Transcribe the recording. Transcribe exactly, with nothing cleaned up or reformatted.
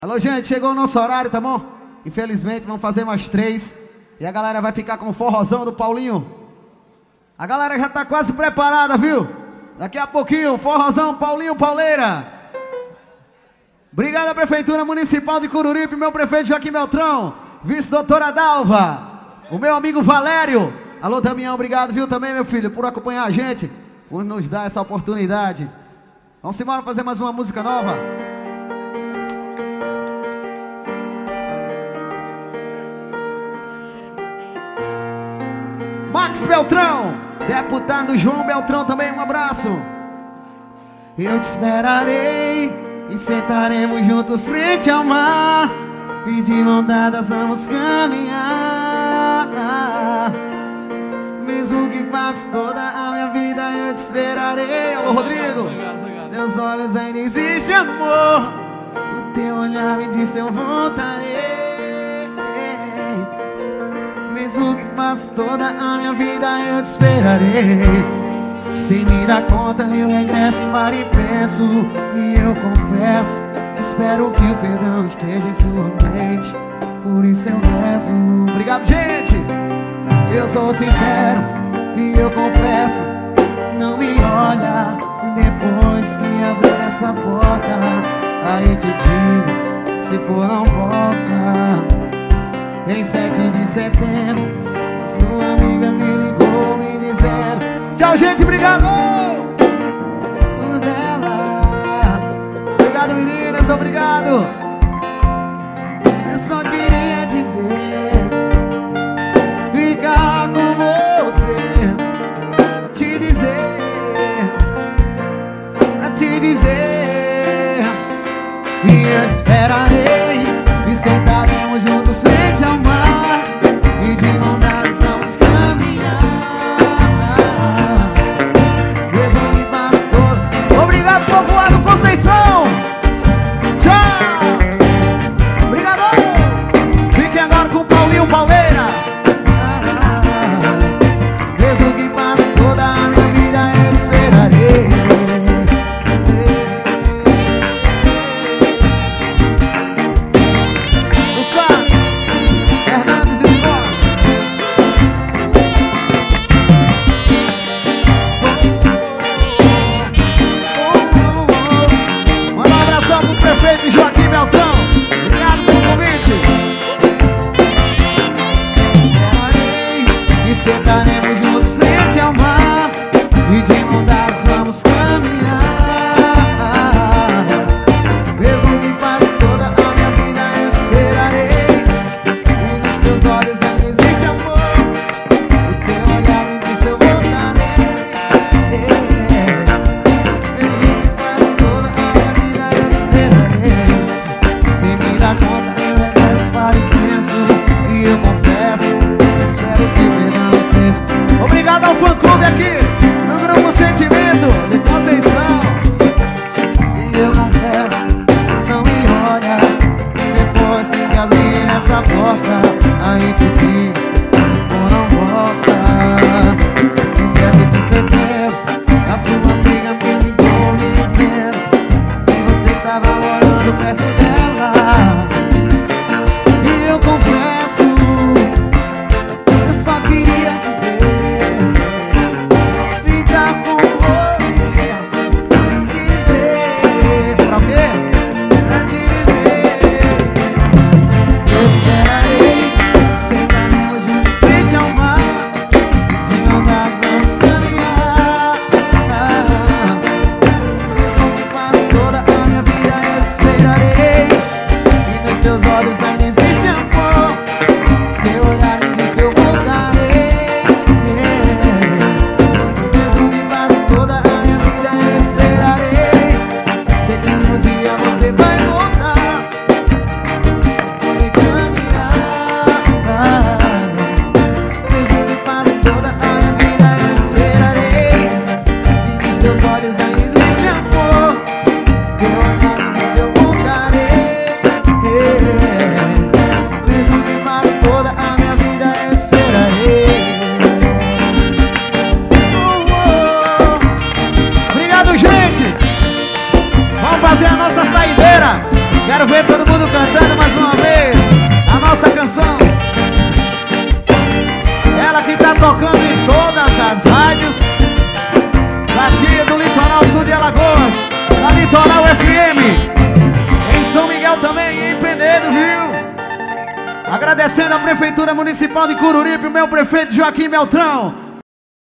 Alô, gente, chegou o nosso horário, tá bom? Infelizmente, vamos fazer mais três. E a galera vai ficar com o forrozão do Paulinho. A galera já tá quase preparada, viu? Daqui a pouquinho, forrozão Paulinho Pauleira. Obrigado à Prefeitura Municipal de Cururipe, meu prefeito Joaquim Beltrão, vice-doutora Dalva, o meu amigo Valério. Alô, Damião, obrigado, viu, também, meu filho, por acompanhar a gente, por nos dar essa oportunidade. Vamos embora fazer mais uma música nova. Max Beltrão, deputado João Beltrão também, um abraço. Eu te esperarei e sentaremos juntos frente ao mar, e de mão dadas vamos caminhar. Mesmo que passe toda a minha vida, eu te esperarei. Alô, Rodrigo. Teus olhos ainda existe amor, o teu olhar me disse eu voltarei. Mesmo que passe toda a minha vida, eu te esperarei. Sem me dar conta eu regresso para e penso, e eu confesso, espero que o perdão esteja em sua mente, por isso eu rezo. Obrigado, gente. Eu sou sincero e eu confesso, não me olha, e depois que abrir essa porta, aí te digo, se for não volta. Em sete de setembro, sua amiga me ligou me dizendo tchau, gente, obrigado por dela. Obrigado, meninas, obrigado. Eu só queria te ver, ficar com você, te dizer, pra te dizer. E eu esperarei e sentaremos juntos frente ao mar, e de mão dadas vamos caminhar. Mesmo que passe todo. Obrigado, povoado Conceição. Tchau. Obrigado. Fiquem agora com o Paulinho Pauleira. Mesmo que passe toda a minha vida, eu esperarei. Prefeito Joaquim Beltrão, obrigado pelo convite. E sentaremos juntos frente ao mar, e de mão dadas vamos caminhar. Mesmo que passe toda a minha vida, eu te esperarei. E nos teus olhos ainda existe amor, o teu olhar me disse eu voltarei. Mesmo que passe toda a minha vida, eu te esperarei. Sem me dar conta eu regresso para e penso, e eu confesso, espero que perdão esteja. Obrigado ao fã-clube aqui no Grupo Sentimento de Conceição. E eu confesso, não me olha, e depois que abrir essa porta, aí te digo, ou não volta. Em sete de setembro, a sua amiga me ligou me dizendo que você tava morando perto dela. E eu confesso, eu só queria te ver, ficar com você, te dizer. Pra o quê? Pra te dizer. Eu esperarei, sentaremos juntos frente ao mar, de mão dadas vamos caminhar. cantando mais uma vez a nossa canção. Ela que tá tocando em todas as rádios daqui do Litoral Sul de Alagoas, da Litoral F M, em São Miguel também, em Penedo, viu? Agradecendo a Prefeitura Municipal de Cururipe, o meu prefeito Joaquim Beltrão.